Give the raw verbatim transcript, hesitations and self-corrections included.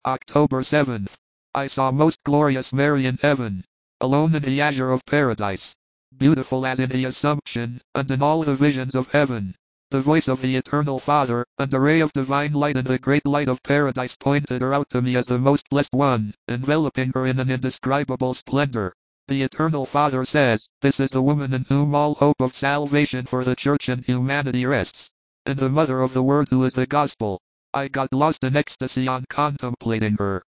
October seventh. I saw most glorious Mary in heaven, alone in the azure of paradise, beautiful as in the Assumption, and in all the visions of heaven. The voice of the Eternal Father, and a ray of divine light in the great light of paradise pointed her out to me as the most blessed one, enveloping her in an indescribable splendor. The Eternal Father says, "This is the woman in whom all hope of salvation for the church and humanity rests, and the mother of the Word who is the gospel." I got lost in ecstasy on contemplating her.